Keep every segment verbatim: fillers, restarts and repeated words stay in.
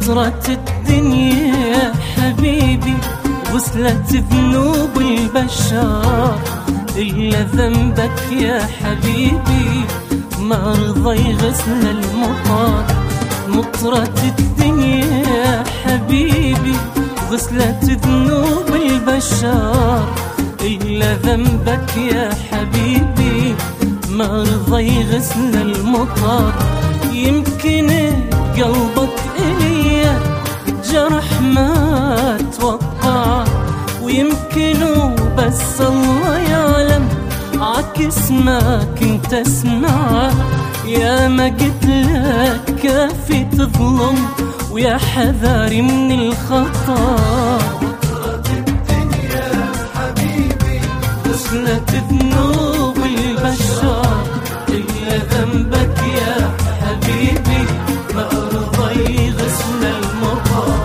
مطرت الدنيا حبيبي غسلت ذنوب البشر، إلا ذنبك يا حبيبي ما رضى يغسل المطر. مطرت الدنيا حبيبي غسلت ذنوب البشر، إلا ذنبك يا حبيبي ما رضى يغسل المطر. يمكن قلبك إلي جرح ما توقع، ويمكن بس الله يعلم عكس ما كنت اسمع. يا ما قلت لك كافي تظلم ويا حذاري من الخطا. مطرت الدنيا حبيبي غسلت ذنوب البشر، إلا ذنبك يا حبيبي ما رضى يغسل المطر.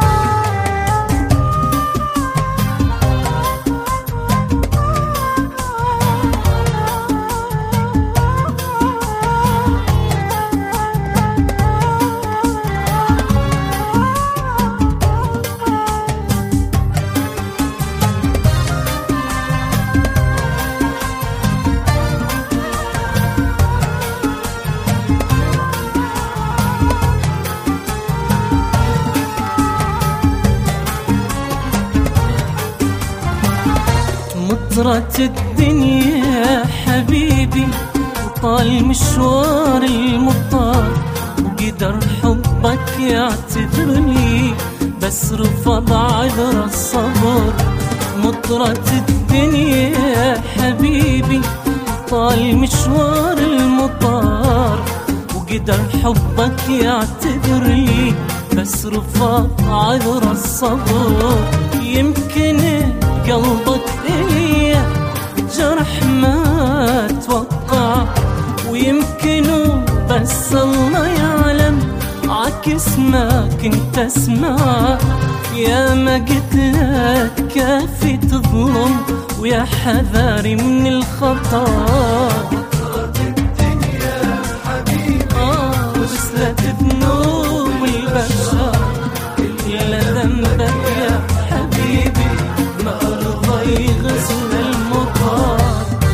مطرت الدنيا حبيبي وطال مشوار المطار، وقدر حبك يعتذرني بس رفض عذر الصبر. مطرت الدنيا حبيبي وطال مشوار المطار، وقدر حبك يعتذرني بس رفض عذر الصبر. يمكن قلبك إلي جرح ما توقع، ويمكن بس الله يعلم عكس ما كنت اسمع. يا ما قلت لك كافي تظلم ويا حذاري من الخطا. مطرت الدنيا حبيبي آه غسلت ذنوب البشر، إلا ذنبك يا حبيبي ما رضى يغسل المطر.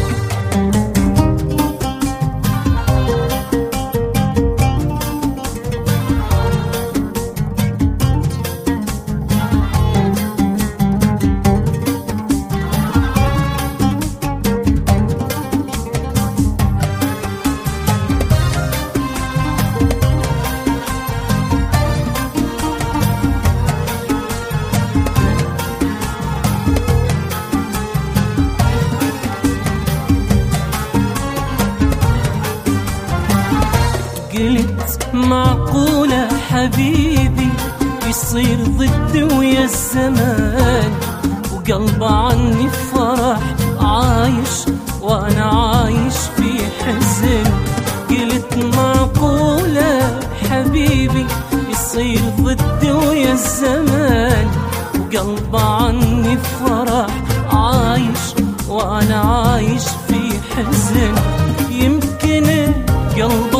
قلت معقولة حبيبي يصير ضدي ويا الزمان، وقلب عني فرح عايش وانا عايش في حزن. قلت معقولة حبيبي يصير ضدي ويا الزمان، وقلب عني فرح عايش وانا عايش في حزن. يمكن قلب